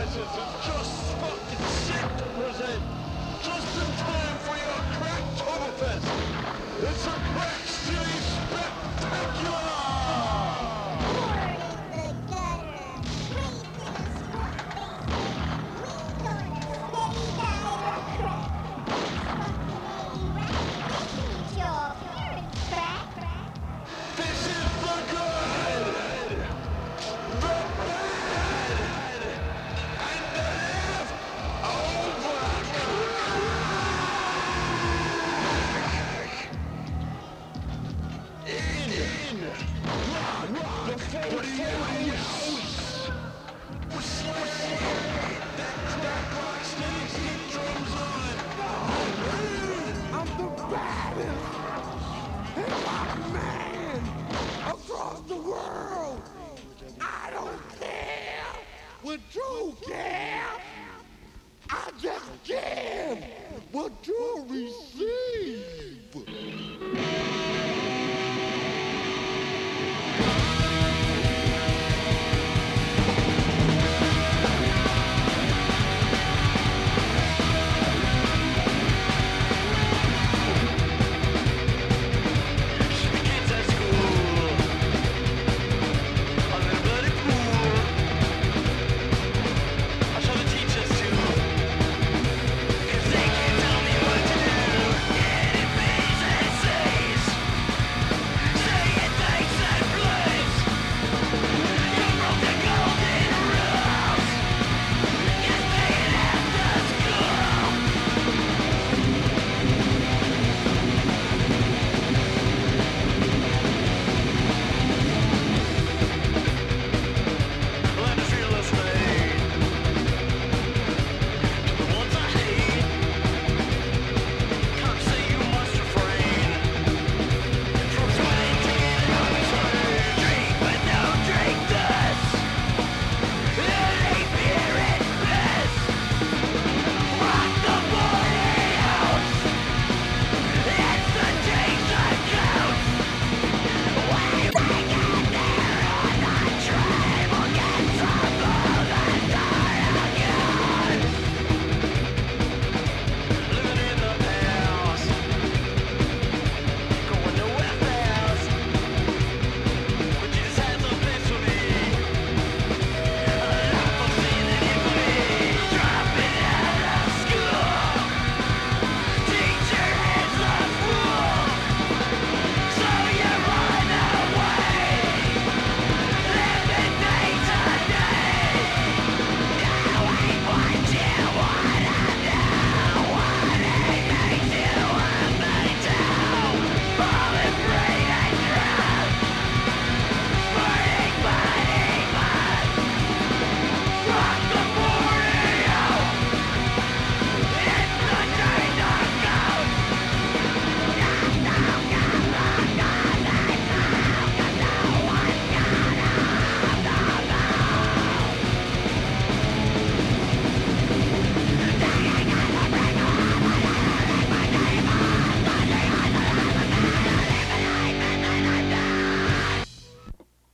It's just fucking sick to present. Just in time for your Cracktoberfest. It's a Crack City Spectacular! This is the good, the bad, and the in the 40 hours. We're slaying that crack rock steady stick drums on. I'm the baddest hip-hop man across the world. I don't care what you care. I just care what you receive.